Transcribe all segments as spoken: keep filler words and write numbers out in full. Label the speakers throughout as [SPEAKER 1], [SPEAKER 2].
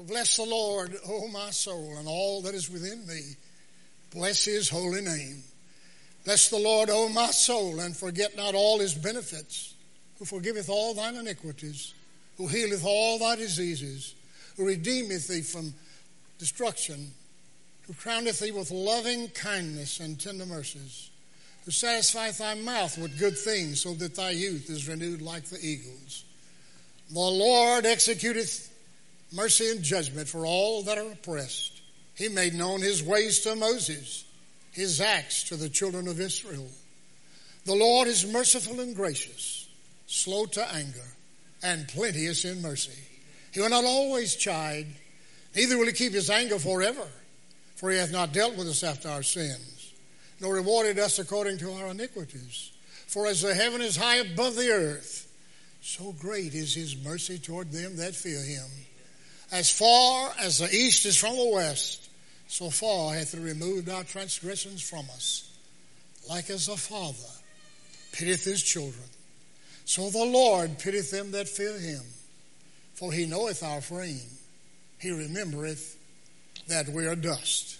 [SPEAKER 1] Bless the Lord, O my soul, and all that is within me. Bless his holy name. Bless the Lord, O my soul, and forget not all his benefits, who forgiveth all thine iniquities, who healeth all thy diseases, who redeemeth thee from destruction, who crowneth thee with loving kindness and tender mercies, who satisfieth thy mouth with good things, so that thy youth is renewed like the eagles. The Lord executeth mercy and judgment for all that are oppressed. He made known his ways to Moses, his acts to the children of Israel. The Lord is merciful and gracious, slow to anger, and plenteous in mercy. He will not always chide, neither will he keep his anger forever. For he hath not dealt with us after our sins, nor rewarded us according to our iniquities. For as the heaven is high above the earth, so great is his mercy toward them that fear him. As far as the east is from the west, so far hath he removed our transgressions from us. Like as a father pitieth his children, so the Lord pitieth them that fear him. For he knoweth our frame. He remembereth that we are dust.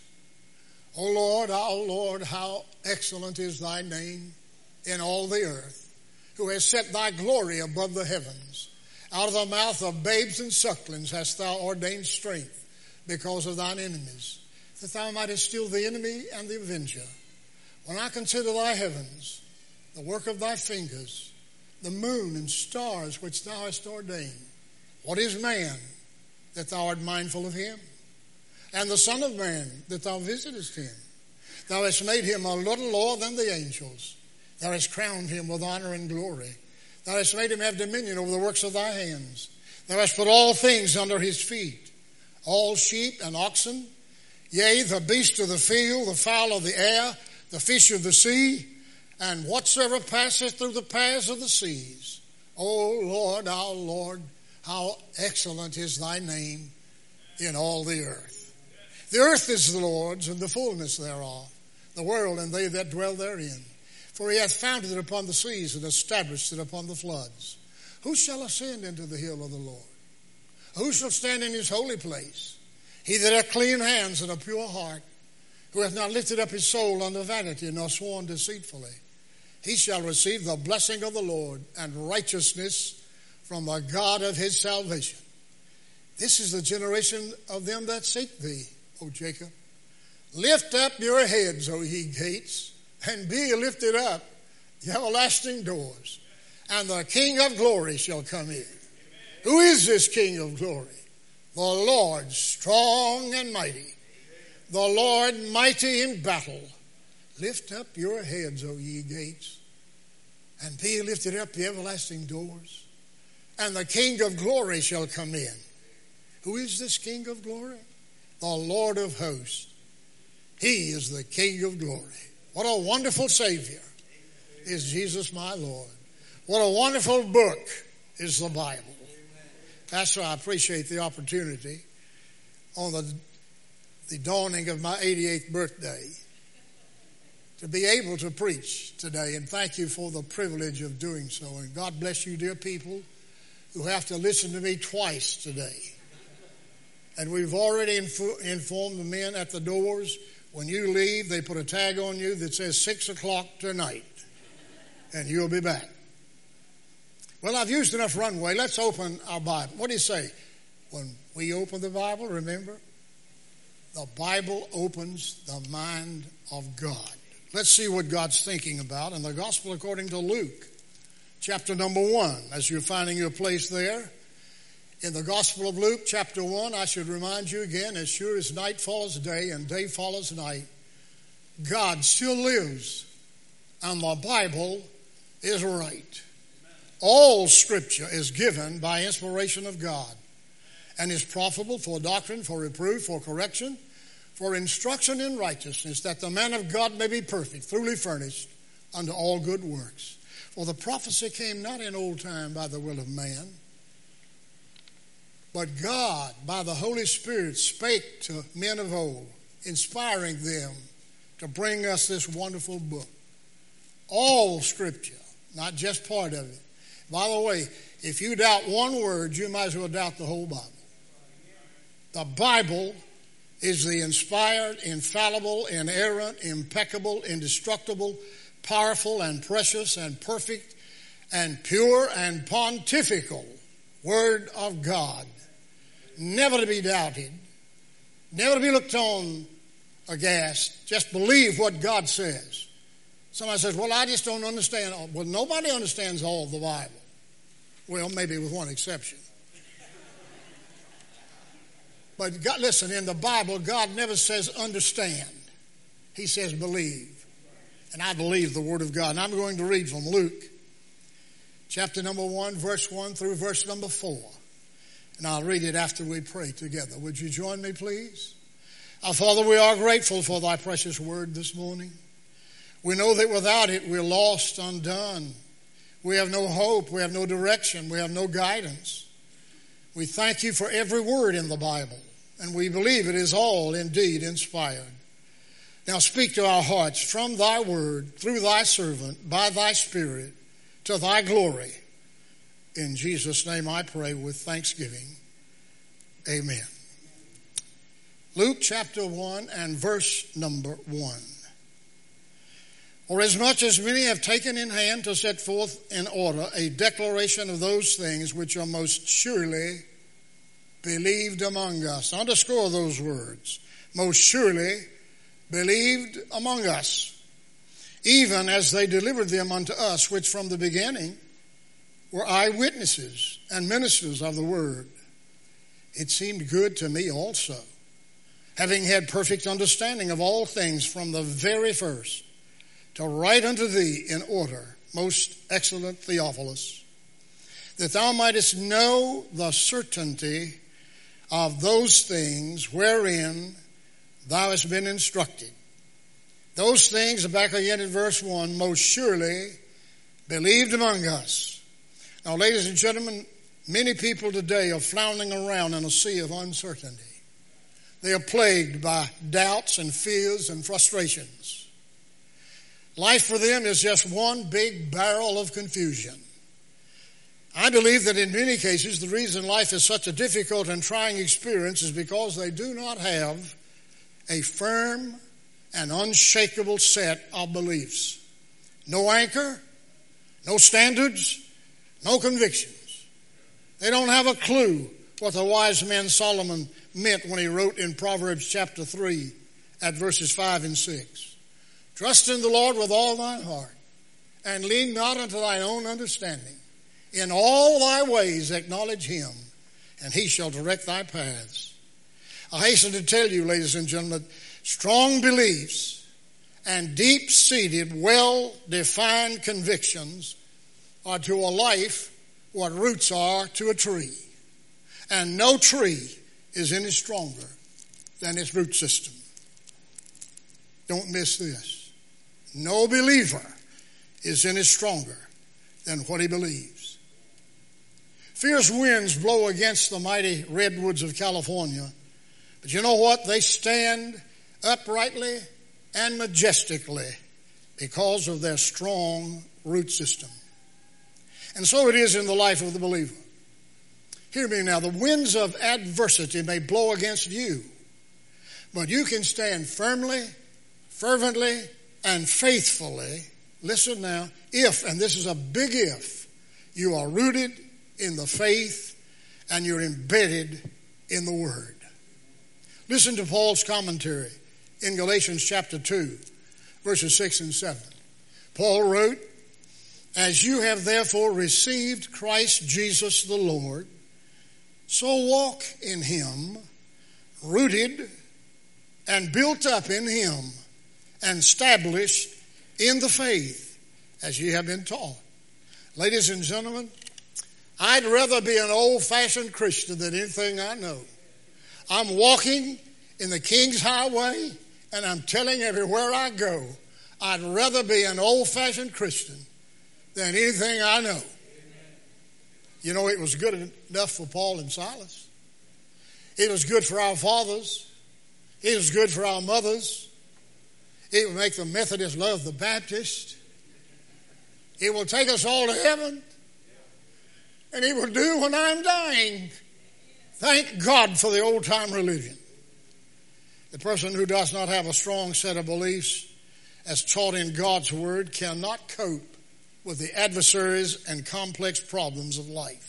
[SPEAKER 1] O Lord, our Lord, how excellent is thy name in all the earth, who has set thy glory above the heavens. Out of the mouth of babes and sucklings hast thou ordained strength because of thine enemies, that thou mightest still the enemy and the avenger. When I consider thy heavens, the work of thy fingers, the moon and stars which thou hast ordained, what is man that thou art mindful of him? And the Son of Man that thou visitest him? Thou hast made him a little lower than the angels. Thou hast crowned him with honor and glory. Thou hast made him have dominion over the works of thy hands. Thou hast put all things under his feet, all sheep and oxen, yea, the beast of the field, the fowl of the air, the fish of the sea, and whatsoever passeth through the paths of the seas. O Lord, our Lord, how excellent is thy name in all the earth. The earth is the Lord's, and the fullness thereof, the world and they that dwell therein. For he hath founded it upon the seas and established it upon the floods. Who shall ascend into the hill of the Lord? Who shall stand in his holy place? He that hath clean hands and a pure heart, who hath not lifted up his soul unto vanity, nor sworn deceitfully. He shall receive the blessing of the Lord and righteousness from the God of his salvation. This is the generation of them that seek thee, O Jacob. Lift up your heads, O ye gates, and be lifted up, ye everlasting doors, and the King of glory shall come in. Amen. Who is this King of glory? The Lord strong and mighty, Amen. The Lord mighty in battle. Lift up your heads, O ye gates, and be lifted up, the everlasting doors, and the King of glory shall come in. Who is this King of glory? The Lord of hosts. He is the King of glory. What a wonderful Savior is Jesus my Lord. What a wonderful book is the Bible. That's why I appreciate the opportunity on the, the dawning of my eighty-eighth birthday to be able to preach today. And thank you for the privilege of doing so. And God bless you, dear people, who have to listen to me twice today. And we've already inf- informed the men at the doors, when you leave, they put a tag on you that says six o'clock tonight, and you'll be back. Well, I've used enough runway. Let's open our Bible. What do you say? When we open the Bible, remember, the Bible opens the mind of God. Let's see what God's thinking about in the Gospel according to Luke, chapter number one. As you're finding your place there, in the Gospel of Luke, chapter one, I should remind you again, as sure as night follows day and day follows night, God still lives, and the Bible is right. Amen. All Scripture is given by inspiration of God and is profitable for doctrine, for reproof, for correction, for instruction in righteousness, that the man of God may be perfect, truly furnished unto all good works. For the prophecy came not in old time by the will of man, but God, by the Holy Spirit, spake to men of old, inspiring them to bring us this wonderful book. All Scripture, not just part of it. By the way, if you doubt one word, you might as well doubt the whole Bible. The Bible is the inspired, infallible, inerrant, impeccable, indestructible, powerful, and precious, and perfect, and pure, and pontifical Word of God. Never to be doubted, never to be looked on aghast. Just believe what God says. Somebody says, well, I just don't understand. Well, nobody understands all of the Bible. Well, maybe with one exception. But God, listen, in the Bible, God never says understand. He says believe. And I believe the Word of God. And I'm going to read from Luke, chapter number one, verse one through verse number four. And I'll read it after we pray together. Would you join me, please? Our Father, we are grateful for thy precious word this morning. We know that without it, we're lost, undone. We have no hope. We have no direction. We have no guidance. We thank you for every word in the Bible, and we believe it is all indeed inspired. Now speak to our hearts from thy word, through thy servant, by thy Spirit, to thy glory. In Jesus' name I pray with thanksgiving. Amen. Luke chapter one and verse number one. Or as much as many have taken in hand to set forth in order a declaration of those things which are most surely believed among us. Underscore those words. Most surely believed among us, even as they delivered them unto us, which from the beginning were eyewitnesses and ministers of the word. It seemed good to me also, having had perfect understanding of all things from the very first, to write unto thee in order, most excellent Theophilus, that thou mightest know the certainty of those things wherein thou hast been instructed. Those things, back again in verse one, most surely believed among us. Now, ladies and gentlemen, many people today are floundering around in a sea of uncertainty. They are plagued by doubts and fears and frustrations. Life for them is just one big barrel of confusion. I believe that in many cases the reason life is such a difficult and trying experience is because they do not have a firm and unshakable set of beliefs. No anchor, no standards, no convictions. They don't have a clue what the wise man Solomon meant when he wrote in Proverbs chapter three at verses five and six. Trust in the Lord with all thine heart, and lean not unto thine own understanding. In all thy ways acknowledge him, and he shall direct thy paths. I hasten to tell you, ladies and gentlemen, strong beliefs and deep-seated, well-defined convictions are to a life what roots are to a tree. And no tree is any stronger than its root system. Don't miss this. No believer is any stronger than what he believes. Fierce winds blow against the mighty redwoods of California, but you know what? They stand uprightly and majestically because of their strong root system. And so it is in the life of the believer. Hear me now. The winds of adversity may blow against you, but you can stand firmly, fervently, and faithfully. Listen now. If, and this is a big if, you are rooted in the faith and you're embedded in the Word. Listen to Paul's commentary in Galatians chapter two, verses six and seven. Paul wrote, as you have therefore received Christ Jesus the Lord, so walk in him, rooted and built up in him, and established in the faith as ye have been taught. Ladies and gentlemen, I'd rather be an old-fashioned Christian than anything I know. I'm walking in the King's Highway, and I'm telling everywhere I go, I'd rather be an old-fashioned Christian than anything I know. You know, it was good enough for Paul and Silas. It was good for our fathers. It was good for our mothers. It will make the Methodists love the Baptist. It will take us all to heaven. And it will do when I'm dying. Thank God for the old-time religion. The person who does not have a strong set of beliefs as taught in God's Word cannot cope with the adversaries and complex problems of life.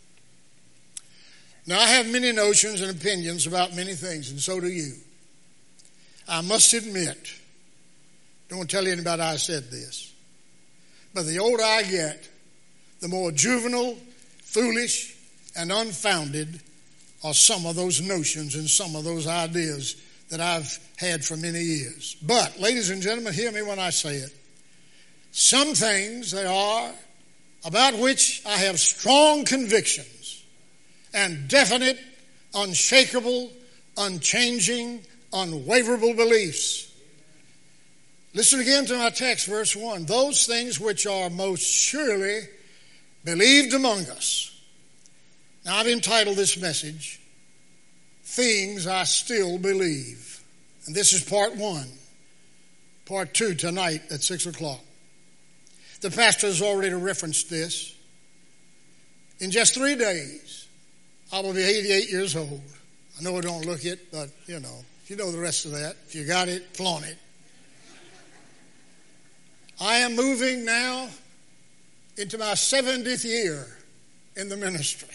[SPEAKER 1] Now, I have many notions and opinions about many things, and so do you. I must admit, don't tell anybody I said this, but the older I get, the more juvenile, foolish, and unfounded are some of those notions and some of those ideas that I've had for many years. But, ladies and gentlemen, hear me when I say it. Some things there are about which I have strong convictions and definite, unshakable, unchanging, unwaverable beliefs. Listen again to my text, verse one. Those things which are most surely believed among us. Now, I've entitled this message, Things I Still Believe. And this is part one. Part two tonight at six o'clock. The pastor has already referenced this. In just three days, I will be eighty-eight years old. I know I don't look it, but, you know, you know the rest of that. If you got it, flaunt it. I am moving now into my seventieth year in the ministry.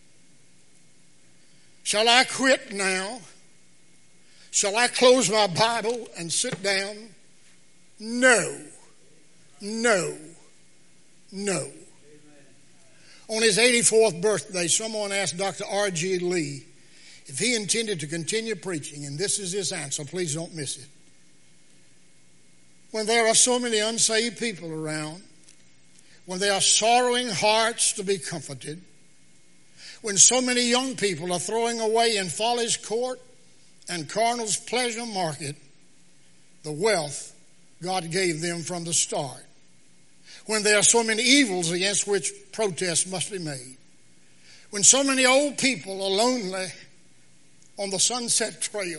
[SPEAKER 1] Shall I quit now? Shall I close my Bible and sit down? No. No. No. On his eighty-fourth birthday, someone asked Doctor R G Lee if he intended to continue preaching, and this is his answer. Please don't miss it. When there are so many unsaved people around, when there are sorrowing hearts to be comforted, when so many young people are throwing away in folly's court and carnal's pleasure market the wealth God gave them from the start, when there are so many evils against which protest must be made, when so many old people are lonely on the Sunset Trail,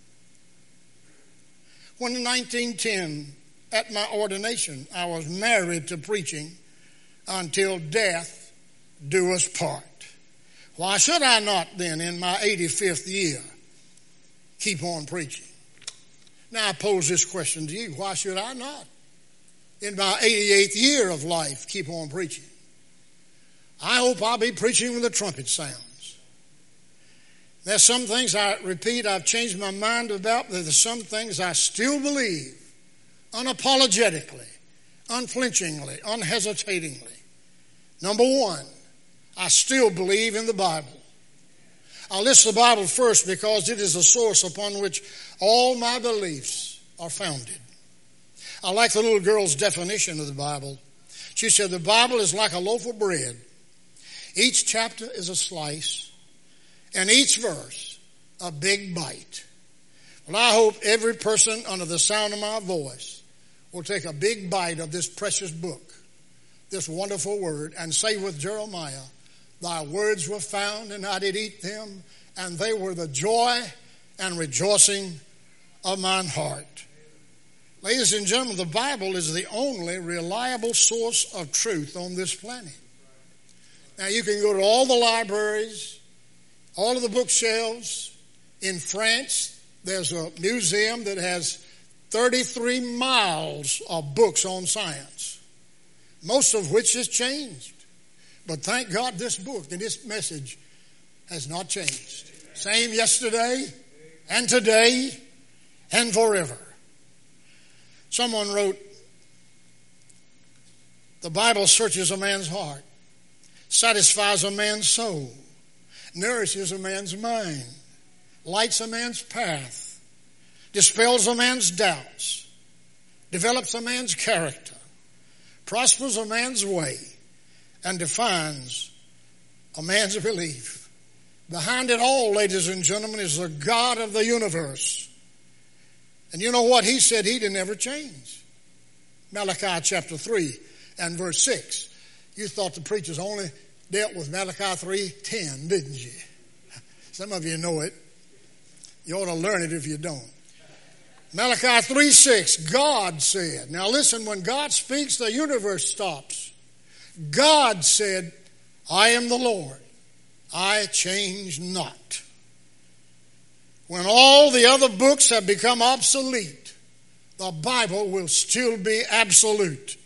[SPEAKER 1] when in nineteen ten, at my ordination, I was married to preaching until death do us part. Why should I not then, in my eighty-fifth year, keep on preaching? Now I pose this question to you. Why should I not, in my eighty-eighth year of life, keep on preaching? I hope I'll be preaching when the trumpet sounds. There's some things I repeat I've changed my mind about. There's some things I still believe unapologetically, unflinchingly, unhesitatingly. Number one, I still believe in the Bible. I'll list the Bible first because it is the source upon which all my beliefs are founded. I like the little girl's definition of the Bible. She said, the Bible is like a loaf of bread. Each chapter is a slice, and each verse a big bite. Well, I hope every person under the sound of my voice will take a big bite of this precious book, this wonderful word, and say with Jeremiah, thy words were found, and I did eat them, and they were the joy and rejoicing of mine heart. Ladies and gentlemen, the Bible is the only reliable source of truth on this planet. Now, you can go to all the libraries, all of the bookshelves. In France, there's a museum that has thirty-three miles of books on science, most of which has changed. But thank God this book and this message has not changed. Same yesterday and today and forever. Someone wrote, the Bible searches a man's heart, satisfies a man's soul, nourishes a man's mind, lights a man's path, dispels a man's doubts, develops a man's character, prospers a man's way, and defines a man's belief. Behind it all, ladies and gentlemen, is the God of the universe. And you know what? He said he'd never change. Malachi chapter three and verse six. You thought the preachers only dealt with Malachi three ten, didn't you? Some of you know it. You ought to learn it if you don't. Malachi three six, God said. Now listen, when God speaks, the universe stops. God said, I am the Lord. I change not. When all the other books have become obsolete, the Bible will still be absolute.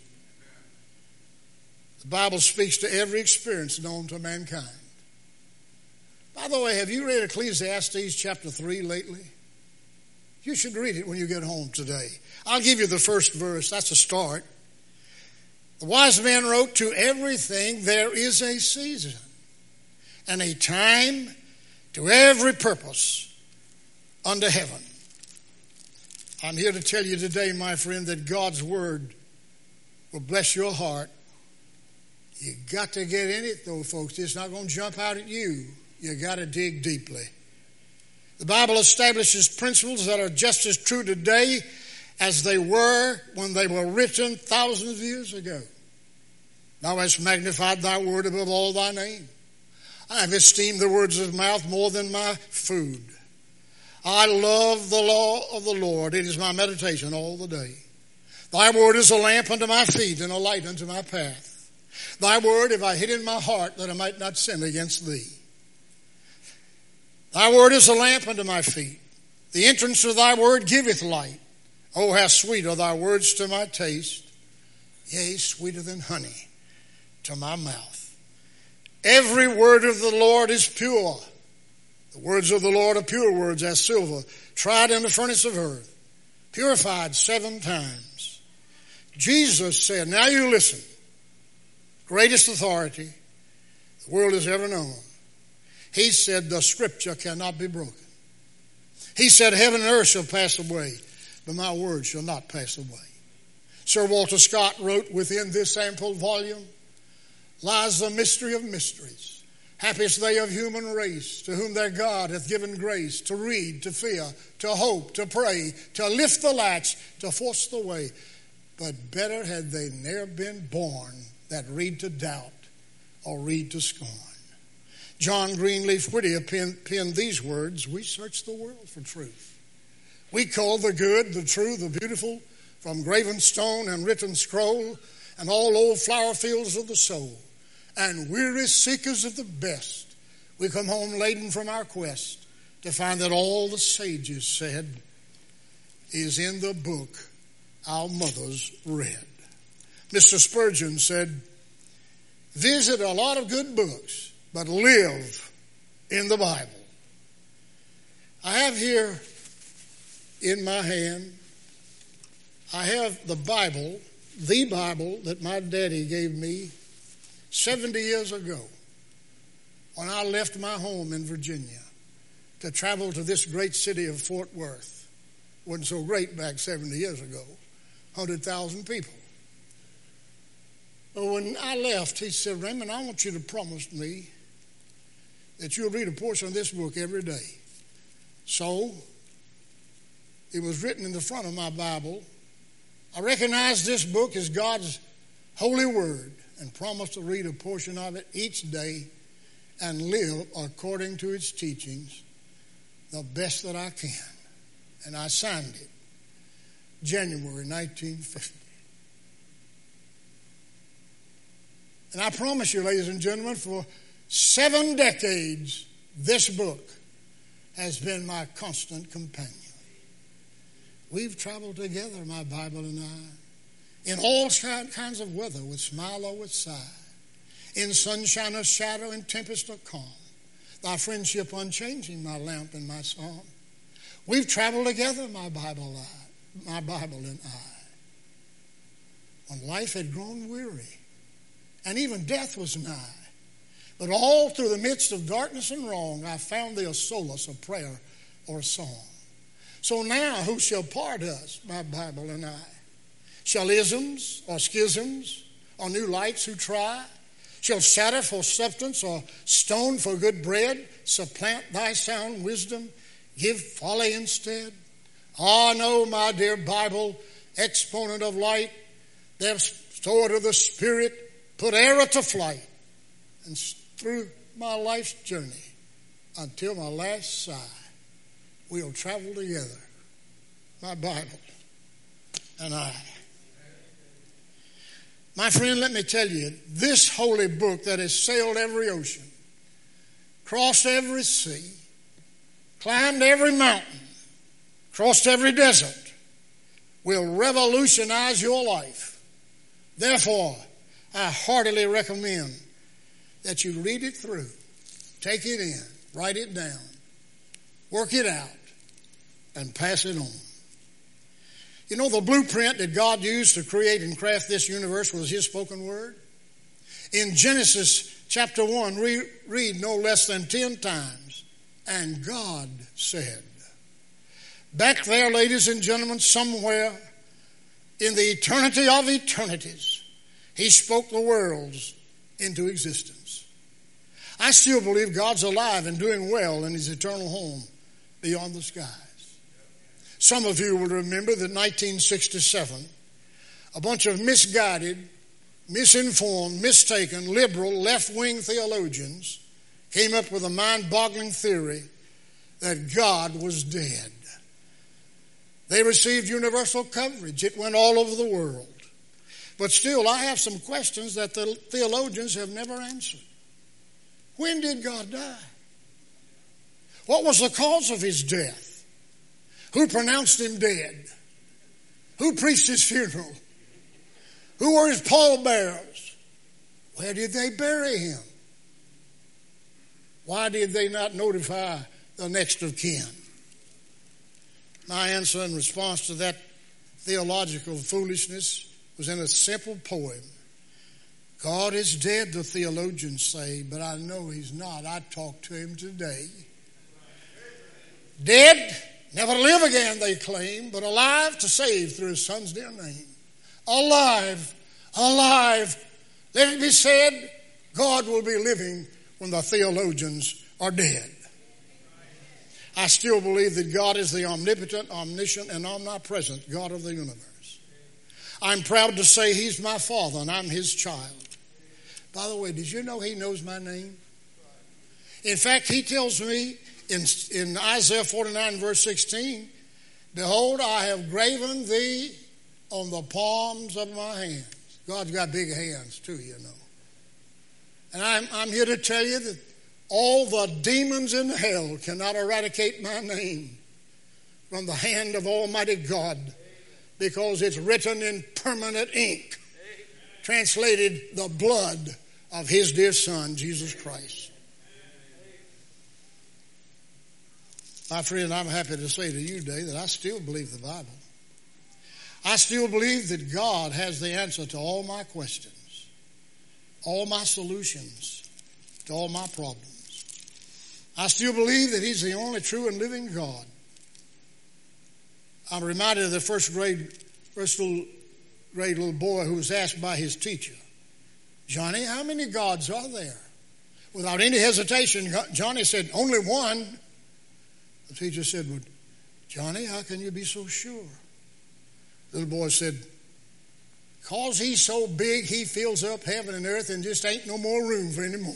[SPEAKER 1] The Bible speaks to every experience known to mankind. By the way, have you read Ecclesiastes chapter three lately? You should read it when you get home today. I'll give you the first verse. That's a start. The wise man wrote, to everything there is a season and a time to every purpose under heaven. I'm here to tell you today, my friend, that God's word will bless your heart. You got to get in it, though, folks. It's not going to jump out at you. You got to dig deeply. The Bible establishes principles that are just as true today as they were when they were written thousands of years ago. Thou hast magnified thy word above all thy name. I have esteemed the words of mouth more than my food. I love the law of the Lord. It is my meditation all the day. Thy word is a lamp unto my feet and a light unto my path. Thy word have I hid in my heart that I might not sin against thee. Thy word is a lamp unto my feet. The entrance of thy word giveth light. Oh, how sweet are thy words to my taste. Yea, sweeter than honey to my mouth. Every word of the Lord is pure. The words of the Lord are pure words as silver, tried in the furnace of earth, purified seven times. Jesus said, now you listen, greatest authority the world has ever known. He said the scripture cannot be broken. He said heaven and earth shall pass away, but my word shall not pass away. Sir Walter Scott wrote, within this ample volume lies the mystery of mysteries. Happy is they of human race, to whom their God hath given grace to read, to fear, to hope, to pray, to lift the latch, to force the way. But better had they ne'er been born that read to doubt or read to scorn. John Greenleaf Whittier penned, penned these words, we search the world for truth. We call the good, the true, the beautiful, from graven stone and written scroll, and all old flower fields of the soul. And weary seekers of the best, we come home laden from our quest to find that all the sages said is in the book our mothers read. Mister Spurgeon said, visit a lot of good books, but live in the Bible. I have here in my hand, I have the Bible, the Bible that my daddy gave me seventy years ago when I left my home in Virginia to travel to this great city of Fort Worth. Wasn't so great back seventy years ago, one hundred thousand people. But when I left, he said, Raymond, I want you to promise me that you'll read a portion of this book every day. So, it was written in the front of my Bible. I recognize this book as God's holy word and promised to read a portion of it each day and live according to its teachings the best that I can. And I signed it January nineteen fifty. And I promise you, ladies and gentlemen, for seven decades, this book has been my constant companion. We've traveled together, my Bible and I, in all kinds of weather, with smile or with sigh, in sunshine or shadow, in tempest or calm. Thy friendship unchanging, my lamp and my psalm. We've traveled together, my Bible, I, my Bible and I. When life had grown weary, and even death was nigh, but all through the midst of darkness and wrong, I found thee a solace, a prayer, or a song. So now who shall part us, my Bible and I? Shall isms or schisms or new lights who try? Shall shatter for substance or stone for good bread supplant thy sound wisdom, give folly instead? Ah, no, my dear Bible, exponent of light, thou sword of the Spirit, put error to flight, and through my life's journey until my last sigh, we'll travel together, my Bible and I. My friend, let me tell you, this holy book that has sailed every ocean, crossed every sea, climbed every mountain, crossed every desert, will revolutionize your life. Therefore, I heartily recommend that you read it through, take it in, write it down, work it out, and pass it on. You know, the blueprint that God used to create and craft this universe was His spoken word. In Genesis chapter one, re- read no less than ten times, and God said. Back there, ladies and gentlemen, somewhere in the eternity of eternities, He spoke the worlds into existence. I still believe God's alive and doing well in His eternal home beyond the skies. Some of you will remember that in nineteen sixty-seven, a bunch of misguided, misinformed, mistaken, liberal, left-wing theologians came up with a mind-boggling theory that God was dead. They received universal coverage. It went all over the world. But still, I have some questions that the theologians have never answered. When did God die? What was the cause of His death? Who pronounced Him dead? Who preached His funeral? Who were His pallbearers? Where did they bury Him? Why did they not notify the next of kin? My answer in response to that theological foolishness was in a simple poem. God is dead, the theologians say, but I know He's not. I talked to Him today. Dead, never to live again, they claim, but alive to save through His Son's dear name. Alive, alive. Let it be said, God will be living when the theologians are dead. I still believe that God is the omnipotent, omniscient, and omnipresent God of the universe. I'm proud to say He's my Father and I'm His child. By the way, did you know He knows my name? In fact, He tells me in, in Isaiah forty-nine verse sixteen, behold, I have graven thee on the palms of my hands. God's got big hands too, you know. And I'm, I'm here to tell you that all the demons in hell cannot eradicate my name from the hand of Almighty God, because it's written in permanent ink, translated the blood of His dear Son, Jesus Christ. My friend, I'm happy to say to you today that I still believe the Bible. I still believe that God has the answer to all my questions, all my solutions to all my problems. I still believe that He's the only true and living God. I'm reminded of the first grade, first little grade little boy who was asked by his teacher, Johnny, how many gods are there? Without any hesitation, Johnny said, only one. The teacher said, well, Johnny, how can you be so sure? The little boy said, because He's so big, He fills up heaven and earth and just ain't no more room for any more.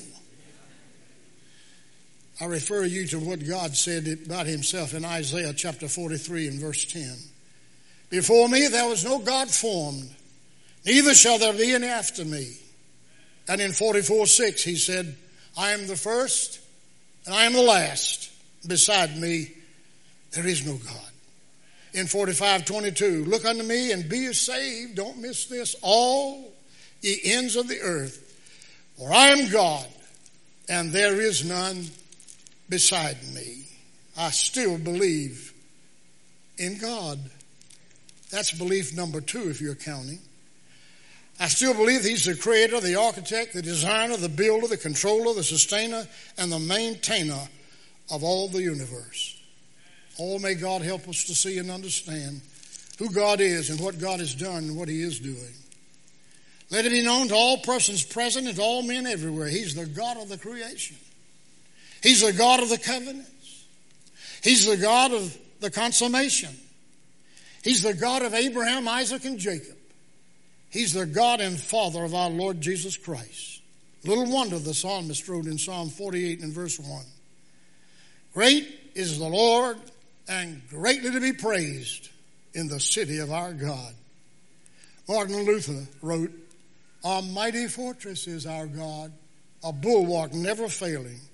[SPEAKER 1] I refer you to what God said about Himself in Isaiah chapter forty-three and verse ten. Before me there was no God formed, neither shall there be any after me. And in forty-four six He said, I am the first and I am the last. Beside me there is no God. In forty-five twenty-two, look unto me and be saved. Don't miss this. All ye ends of the earth. For I am God and there is none beside me. I still believe in God. That's belief number two if you're counting. I still believe He's the creator, the architect, the designer, the builder, the controller, the sustainer, and the maintainer of all the universe. Oh, may God help us to see and understand who God is and what God has done and what He is doing. Let it be known to all persons present and to all men everywhere. He's the God of the creation. He's the God of the covenants. He's the God of the consummation. He's the God of Abraham, Isaac, and Jacob. He's the God and Father of our Lord Jesus Christ. Little wonder the psalmist wrote in Psalm forty-eight and verse one. Great is the Lord and greatly to be praised in the city of our God. Martin Luther wrote, a mighty fortress is our God, a bulwark never failing.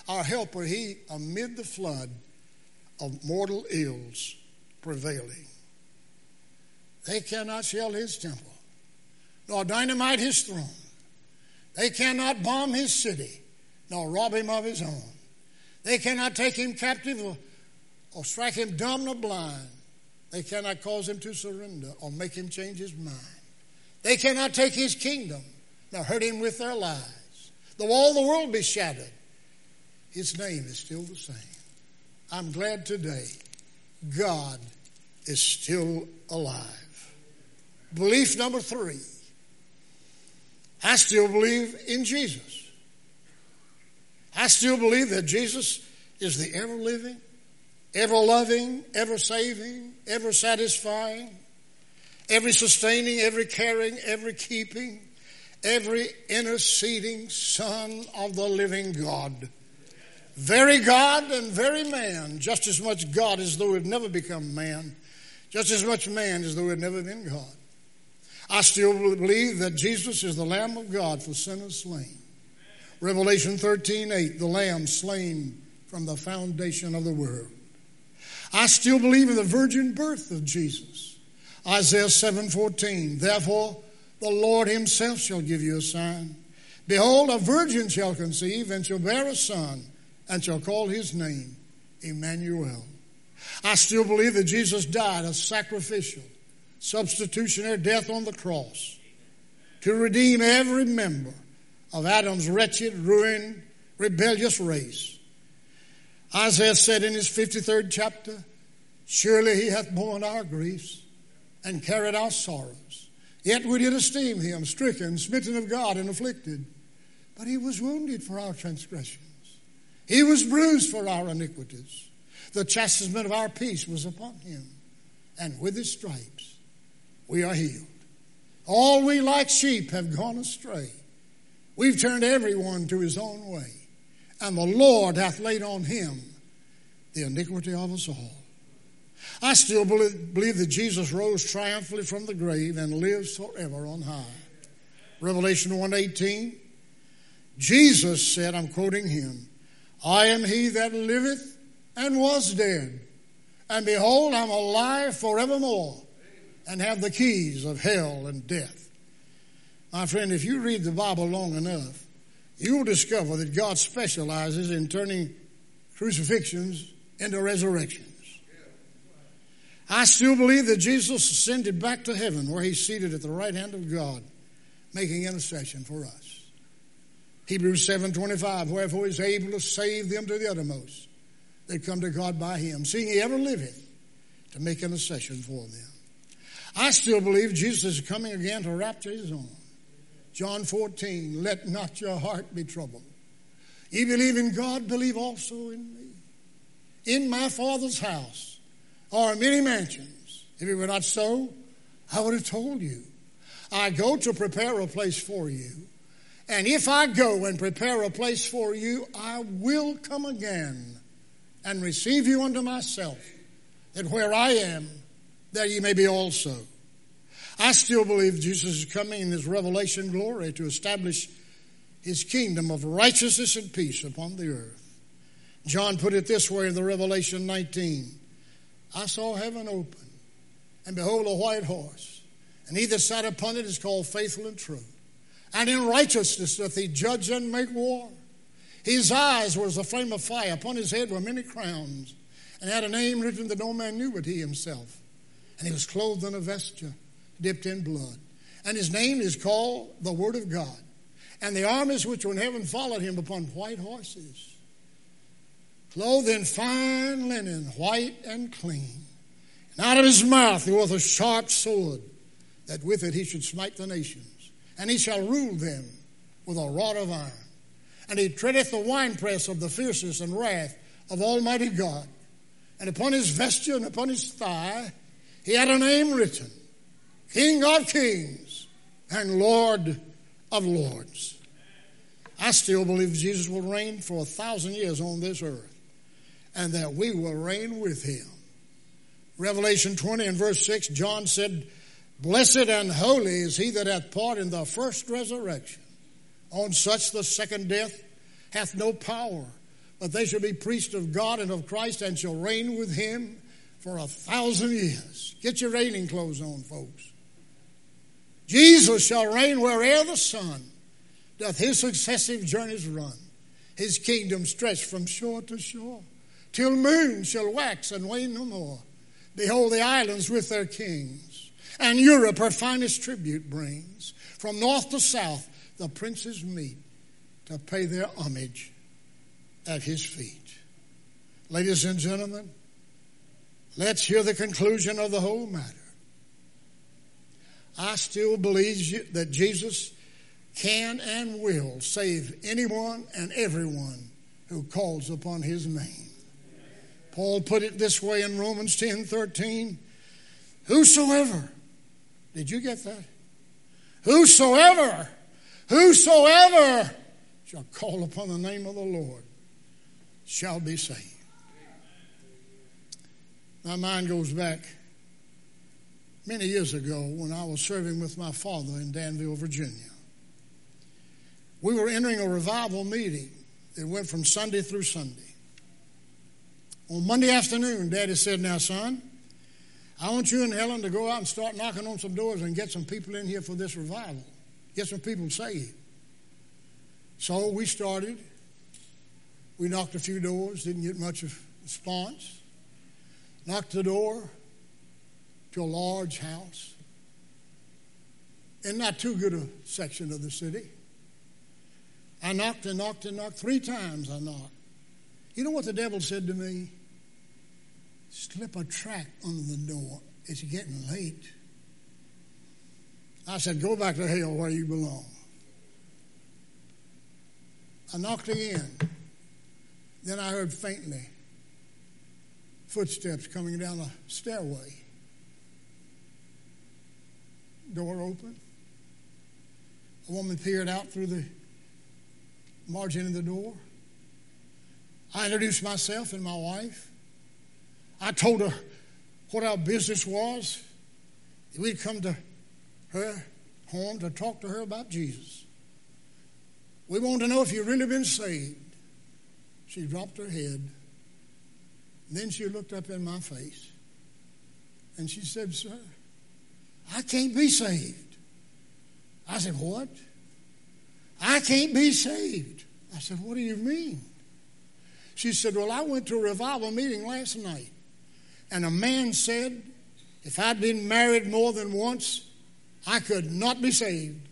[SPEAKER 1] our helper, he amid the flood of mortal ills prevailing. They cannot shell his temple, nor dynamite his throne. They cannot bomb his city, nor rob him of his own. They cannot take him captive or, or strike him dumb nor blind. They cannot cause him to surrender or make him change his mind. They cannot take his kingdom nor hurt him with their lies. Though all the world be shattered, his name is still the same. I'm glad today God is still alive. Belief number three. I still believe in Jesus. I still believe that Jesus is the ever-living, ever-loving, ever-saving, ever-satisfying, every-sustaining, every-caring, every-keeping, every-interceding Son of the living God. Very God and very man, just as much God as though he had never become man, just as much man as though he had never been God. I still believe that Jesus is the Lamb of God for sinners slain. Revelation thirteen eight, the Lamb slain from the foundation of the world. I still believe in the virgin birth of Jesus. Isaiah seven fourteen, therefore the Lord himself shall give you a sign. Behold, a virgin shall conceive and shall bear a son, and shall call his name Emmanuel. I still believe that Jesus died a sacrificial, substitutionary death on the cross to redeem every member of Adam's wretched, ruined, rebellious race. Isaiah said in his fifty-third chapter, surely he hath borne our griefs and carried our sorrows. Yet we did esteem him stricken, smitten of God, and afflicted. But he was wounded for our transgressions. He was bruised for our iniquities. The chastisement of our peace was upon him, and with his stripes we are healed. All we like sheep have gone astray. We've turned everyone to his own way, and the Lord hath laid on him the iniquity of us all. I still believe that Jesus rose triumphantly from the grave and lives forever on high. Revelation one eighteen, Jesus said, I'm quoting him, I am he that liveth and was dead, and behold, I'm alive forevermore, and have the keys of hell and death. My friend, if you read the Bible long enough, you will discover that God specializes in turning crucifixions into resurrections. I still believe that Jesus ascended back to heaven, where he's seated at the right hand of God, making intercession for us. Hebrews seven twenty-five, wherefore he is able to save them to the uttermost that come to God by him, seeing he ever liveth to make intercession for them. I still believe Jesus is coming again to rapture his own. John fourteen, let not your heart be troubled. Ye believe in God, believe also in me. In my Father's house are many mansions. If it were not so, I would have told you. I go to prepare a place for you. And if I go and prepare a place for you, I will come again and receive you unto myself, that where I am, there ye may be also. I still believe Jesus is coming in his revelation glory to establish his kingdom of righteousness and peace upon the earth. John put it this way in the Revelation nineteen. I saw heaven open, and behold a white horse, and he that sat upon it is called Faithful and True. And in righteousness doth he judge and make war. His eyes were as a flame of fire. Upon his head were many crowns, and had a name written that no man knew but he himself. And he was clothed in a vesture dipped in blood. And his name is called the Word of God. And the armies which were in heaven followed him upon white horses, clothed in fine linen, white and clean. And out of his mouth goeth a sharp sword, that with it he should smite the nations. And he shall rule them with a rod of iron. And he treadeth the winepress of the fierceness and wrath of Almighty God. And upon his vesture and upon his thigh he had a name written, King of Kings and Lord of Lords. I still believe Jesus will reign for a thousand years on this earth, and that we will reign with him. Revelation twenty and verse six, John said, blessed and holy is he that hath part in the first resurrection. On such the second death hath no power, but they shall be priests of God and of Christ, and shall reign with him for a thousand years. Get your reigning clothes on, folks. Jesus shall reign where'er the sun doth his successive journeys run. His kingdom stretched from shore to shore, till moon shall wax and wane no more. Behold, the islands with their kings, and Europe her finest tribute brings. From north to south the princes meet to pay their homage at his feet. Ladies and gentlemen, let's hear the conclusion of the whole matter. I still believe that Jesus can and will save anyone and everyone who calls upon his name. Paul put it this way in Romans ten thirteen. Whosoever, did you get that? Whosoever, whosoever shall call upon the name of the Lord shall be saved. My mind goes back many years ago when I was serving with my father in Danville, Virginia. We were entering a revival meeting that went from Sunday through Sunday. On Monday afternoon, Daddy said, now, son, I want you and Helen to go out and start knocking on some doors and get some people in here for this revival. Get some people saved. So we started. We knocked a few doors, didn't get much of response. Knocked the door to a large house in not too good a section of the city. I knocked and knocked and knocked. Three times I knocked. You know what the devil said to me? Slip a track under the door. It's getting late. I said, go back to hell where you belong. I knocked again. Then I heard faintly footsteps coming down the stairway. Door open. A woman peered out through the margin of the door. I introduced myself and my wife. I told her what our business was. We'd come to her home to talk to her about Jesus. We wanted to know if you'd really been saved. She dropped her head. Then she looked up in my face. And she said, sir, I can't be saved. I said, what? I can't be saved. I said, what do you mean? She said, well, I went to a revival meeting last night, and a man said if I'd been married more than once, I could not be saved.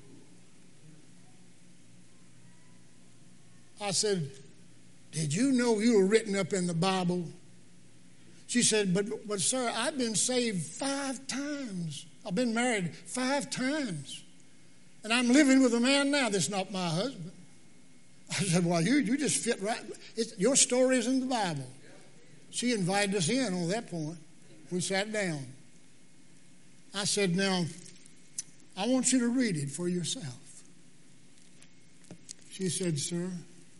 [SPEAKER 1] I said, did you know you were written up in the Bible? She said, but, but sir, I've been saved five times. I've been married five times. And I'm living with a man now that's not my husband. I said, well, you, you just fit right. It's, your story is in the Bible. She invited us in on that point. We sat down. I said, now, I want you to read it for yourself. She said, sir,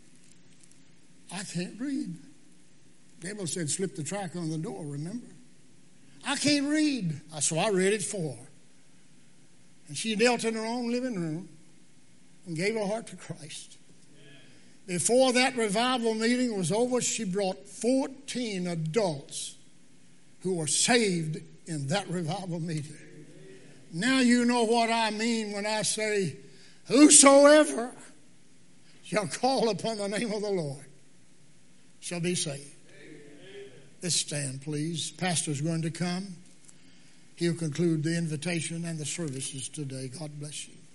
[SPEAKER 1] I can't read. The devil said, slip the track on the door, remember? I can't read. So I read it for her. And she knelt in her own living room and gave her heart to Christ. Before that revival meeting was over, she brought fourteen adults who were saved in that revival meeting. Now you know what I mean when I say, whosoever shall call upon the name of the Lord shall be saved. Let's stand, please. Pastor's going to come. He'll conclude the invitation and the services today. God bless you.